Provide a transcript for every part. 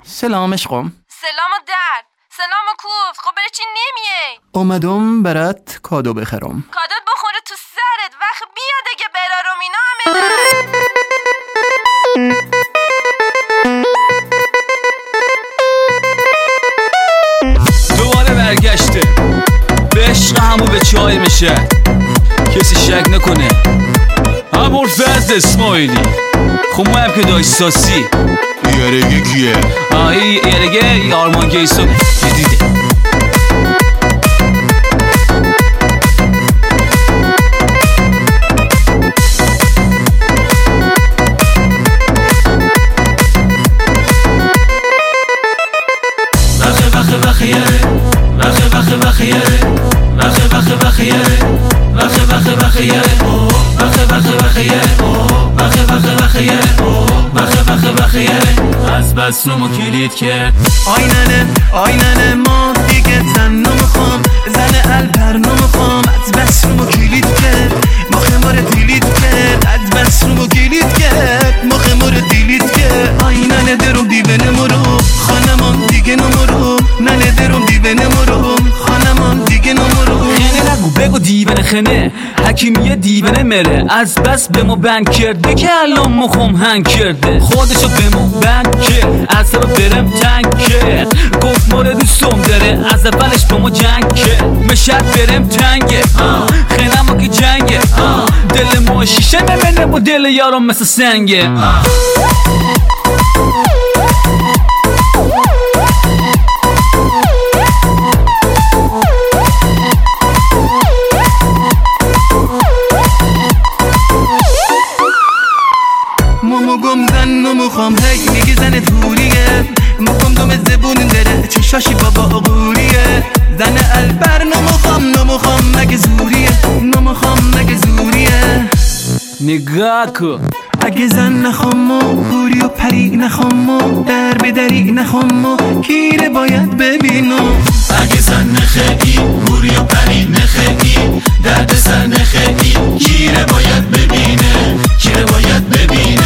سلام عشقم. سلام و درد. سلام و کوف. خب برای چی نمیای؟ اومدم برات کادو بخرم. کادوت بخوره تو سرت. وقت بیا دیگه برارم اینا همه دوباره برگشته به عشق همو به چای میشه. کسی شک نکنه همون فرد اسماعیلی. خب ما هم که دایستاسی یارگه کیه؟ یارگه آرمان گیسو جدیده. از بس نمو کلید کرد آیننه ما دیگه زن نمیخوام، زن الپر نمیخوام. از بس نمو کلید کرد مخه ما رو دیلید کرد. از بس نمو کلید کرد مخه ما رو دیلید کرد. آیننه درم دیوانه مرو خانمان دیگه نمرو. ننه درم دیوانه مرو خانمان دیگه نمرو. خنه نگو بگو دیوانه خنه حکیمیه دیوانه مره. از بس به ما بند کرده که الان مخم هنگ کرده. خودشو به ما بند کرد از رو برم تنگ کرد. گفت ماره دوستم داره از اولش با ما جنگ کرد. مشد برم تنگه خنه ما که جنگه. دل ما شیشه نمینه با دل یارم مثل سنگه. گم زن نمیخوام هی میگی زن توریه. مخم دوم زبون داره چشاشی بابا غوریه. زن البر نمیخوام مگه زوریه. نمیخوام مگه زوریه. نگاه کن اگه زن نخوام و پوری و پری نخوام و در بدری نخوام و کیره باید ببینم. اگه زن نخیی پوری و پری نخیی درد سر نخیی کیره باید ببینه. کیره باید ببینه.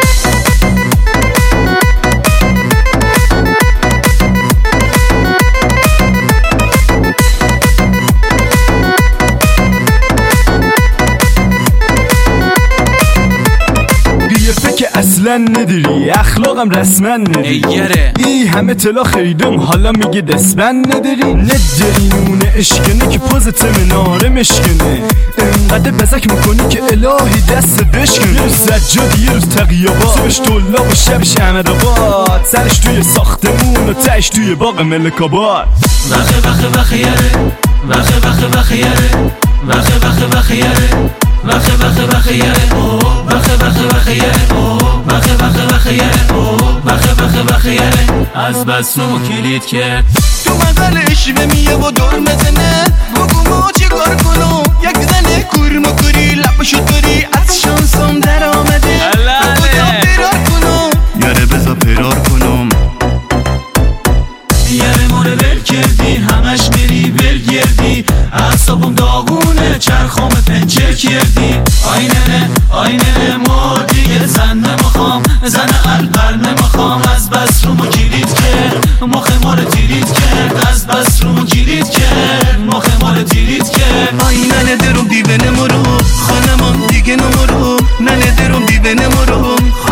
که اصلا نداری اخلاقم رسما نداری. ای همه طلا خریدم حالا میگه دستبند نداری. نداری نونه اشکنه که پوزت مناره مشکنه. انقدر بزک میکنی که الهی دست بشکنه. یه سجاد یه روز تقیابات صبحش طلاب و شبش احمدآباد. سرش توی ساختمون و تش توی باغ ملک‌آباد. وخه یاره وخه یاره وخه یاره وخه یاره وخه یاره از بس نمو کلید کرد. تو مزلش میه و دور مزنه. بگو ما چی کار کنم یک زنه کورم و کوری لپشو داری از شانسم در آمده. بگو پیرار کنم یاره بزا پیرار کنم. یاره ماره ول کردی همش میری ول گردی. اعصابم داغونه چرخام پنچر کردی. آینه ما دیگه زن نمیخوام، زن البر نمیخوام. از بس رو ما کلید کرد مخ ما رو تیرید کرد. از بس رو ما کلید کرد مخ ما رو تیرید کرد. آینه درم دیوانه مرو خانمان دیگه نمرو. ننه درم دیوانه مرو